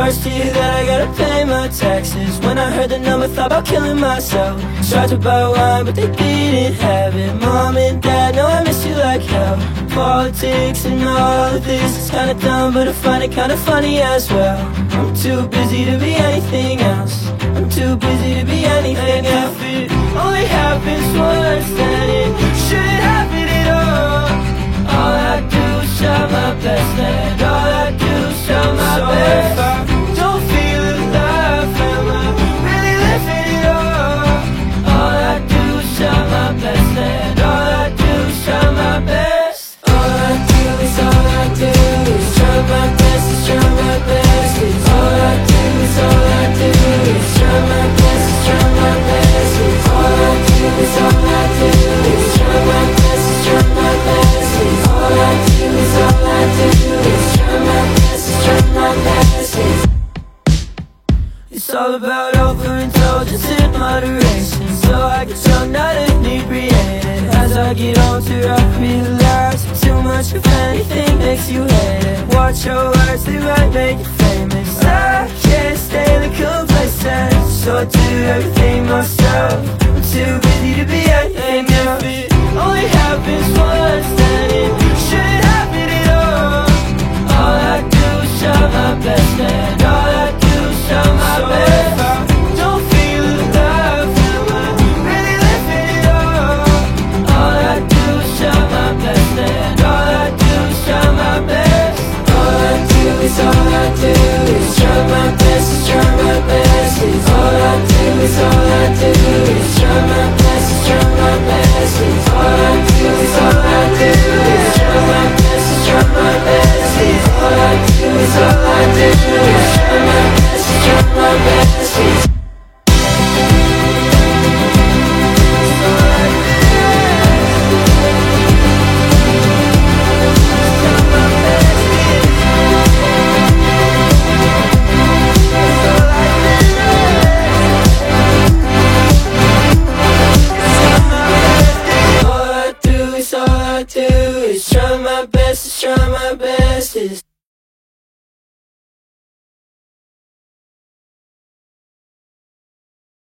First year that I gotta pay my taxes. When I heard the number, thought about killing myself. Tried to buy wine, but they didn't have it. Mom and Dad, know I miss you like hell. Politics and all of this is kinda dumb, but I find it kinda funny as well. I'm too busy to be anything else. I'm too busy to be anything else. If it only happens once, then it shouldn't happen at all. All I do is try my best, and all I do is try my best. If I don't feel alive, am I really living it all? All I do is try my best, and all I do is try my best. All I do is try my best, is try my best. All I do is try my best, is try my best. All I do is try my best, is try my best. All I do is try my best, is try my best. It's all about overindulgence and moderation, so I get drunk, not inebriated. As I get older, I realize too much of anything makes you hate it. Watch your words, they might make you famous. I can't stay complacent, so I do everything myself. I'm too busy to be anything else. If it only happens once, then it shouldn't happen at all. All I do is try my best, and all I do is try my best. If I don't feel alive, am I really living it all? All I do is try my best, and all I do is try my best. All I do is try my best, is try my best. All I do is try my best, is try my best. All I do is try my best, is try my best. All I do is try my best, is try my best. All I do is try my best, is try